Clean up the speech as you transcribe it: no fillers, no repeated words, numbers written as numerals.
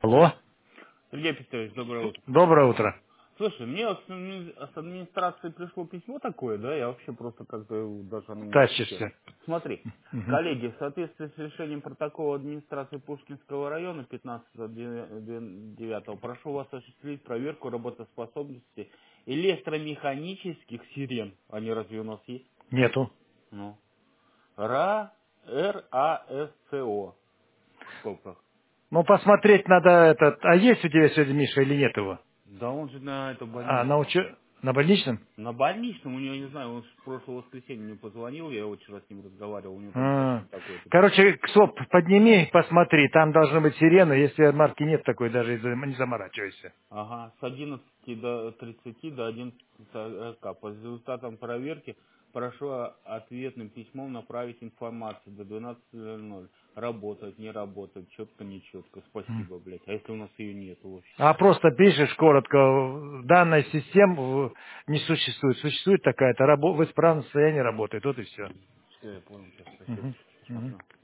Алло, Сергей Петрович, доброе утро. доброе утро. Слушай, мне с администрации пришло письмо такое, да, я вообще просто как-то даже оно не прочитал. Тащишься. Смотри, Мгм. коллеги, в соответствии с решением протокола администрации Пушкинского района 15.09 прошу вас осуществить проверку работоспособности электромеханических сирен. Они разве у нас есть? Нету. Ну. РАСЦО в скобках. Ну, посмотреть надо этот... А есть у тебя сегодня Миша или нет его? Да он же на это А, больничном. на больничном? На больничном, у него, не знаю, он в прошлое воскресенье мне позвонил, я вчера с ним разговаривал, у него там А. сообщение такое-то пришло. Короче, КСОП подними, посмотри, там должны быть сирены, если марки нет такой, даже не заморачивайся. Ага, с 11 до 30 до 11:40. По результатам проверки прошу ответным письмом направить информацию до 12:00. Работает, не работает, четко, не четко. Спасибо, блядь. А если у нас ее нету вообще? А просто пишешь коротко, данная система не существует. Существует такая-то, в исправном состоянии работает, вот и все. Все, я понял, сейчас, спасибо. Ага.